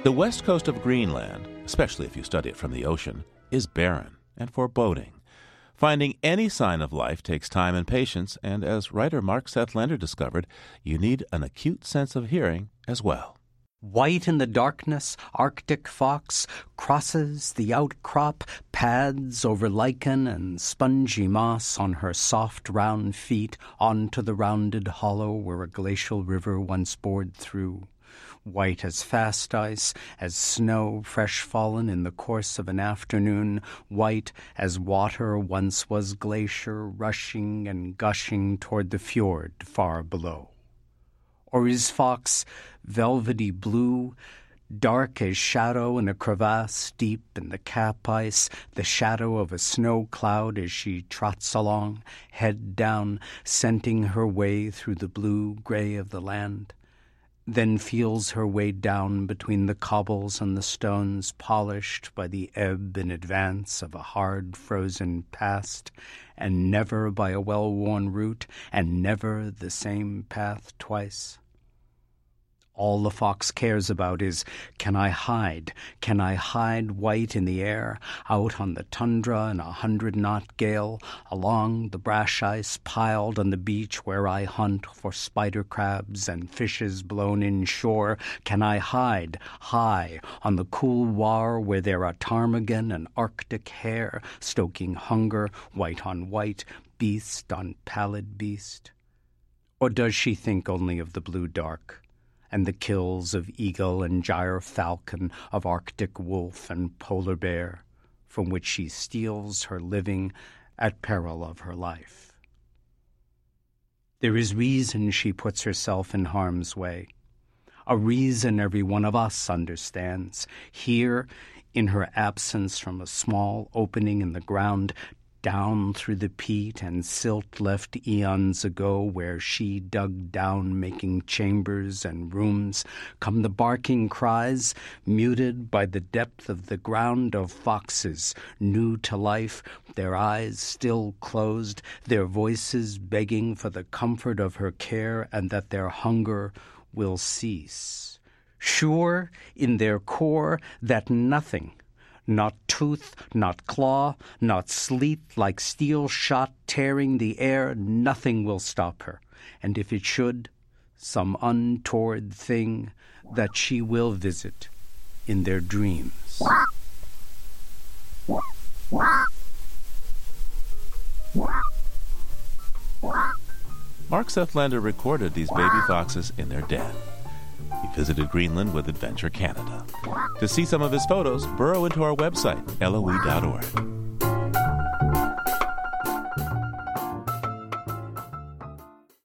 The west coast of Greenland, especially if you study it from the ocean, is barren and foreboding. Finding any sign of life takes time and patience, and as writer Mark Seth Lender discovered, you need an acute sense of hearing as well. White in the darkness, Arctic fox crosses the outcrop, pads over lichen and spongy moss on her soft round feet onto the rounded hollow where a glacial river once bored through. White as fast ice, as snow fresh fallen in the course of an afternoon, white as water once was glacier rushing and gushing toward the fjord far below. Or is fox velvety blue, dark as shadow in a crevasse deep in the cap ice, the shadow of a snow cloud as she trots along, head down, scenting her way through the blue-gray of the land? Then feels her way down between the cobbles and the stones, polished by the ebb in advance of a hard frozen past, and never by a well-worn route, and never the same path twice. All the fox cares about is, can I hide white in the air, out on the tundra in a 100-knot gale, along the brash ice piled on the beach where I hunt for spider crabs and fishes blown inshore? Can I hide high on the cool war where there are ptarmigan and Arctic hare, stoking hunger, white on white, beast on pallid beast? Or does she think only of the blue dark, and the kills of eagle and gyre falcon, of Arctic wolf and polar bear, from which she steals her living at peril of her life? There is reason she puts herself in harm's way, a reason every one of us understands. Here, in her absence from a small opening in the ground, down through the peat and silt left eons ago where she dug down making chambers and rooms, come the barking cries, muted by the depth of the ground, of foxes, new to life, their eyes still closed, their voices begging for the comfort of her care and that their hunger will cease. Sure in their core that nothing, not tooth, not claw, not sleet like steel shot tearing the air, nothing will stop her. And if it should, some untoward thing that she will visit in their dreams. Mark Seth Lender recorded these baby foxes in their den. He visited Greenland with Adventure Canada. To see some of his photos, burrow into our website, LOE.org.